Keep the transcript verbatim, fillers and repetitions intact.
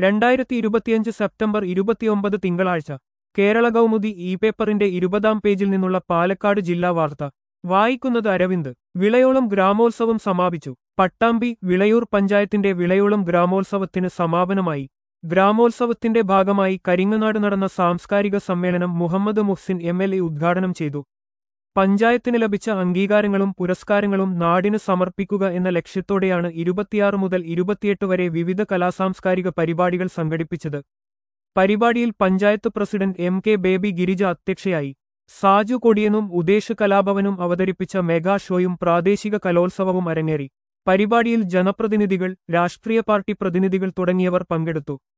രണ്ടായിരത്തി ഇരുപത്തിയഞ്ച് സെപ്റ്റംബർ ഇരുപത്തിയൊമ്പത് തിങ്കളാഴ്ച കേരള കൗമുദി ഇ പേപ്പറിന്റെ ഇരുപതാം പേജിൽ നിന്നുള്ള പാലക്കാട് ജില്ലാ വാർത്ത വായിക്കുന്നത് അരവിന്ദ്. വിളയോളം ഗ്രാമോത്സവം സമാപിച്ചു. പട്ടാമ്പി. വിളയൂർ പഞ്ചായത്തിന്റെ വിളയോളം ഗ്രാമോത്സവത്തിന് സമാപനമായി. ഗ്രാമോത്സവത്തിന്റെ ഭാഗമായി കരിങ്ങനാട് നടന്ന സാംസ്കാരിക സമ്മേളനം Muhammad Muhsin M L A ഉദ്ഘാടനം ചെയ്തു. പഞ്ചായത്തിന് ലഭിച്ച അംഗീകാരങ്ങളും പുരസ്കാരങ്ങളും നാടിന് സമർപ്പിക്കുക എന്ന ലക്ഷ്യത്തോടെയാണ് ഇരുപത്തിയാറ് മുതൽ ഇരുപത്തിയെട്ട് വരെ വിവിധ കലാസാംസ്കാരിക പരിപാടികൾ സംഘടിപ്പിച്ചത്. പരിപാടിയിൽ panchayat president M K Baby Girija അധ്യക്ഷയായി. സാജു കൊടിയനും ഉദേശ് കലാഭവനും അവതരിപ്പിച്ച മെഗാ ഷോയും പ്രാദേശിക കലോത്സവവും അരങ്ങേറി. പരിപാടിയിൽ ജനപ്രതിനിധികൾ, രാഷ്ട്രീയ പാർട്ടി പ്രതിനിധികൾ തുടങ്ങിയവർ പങ്കെടുത്തു.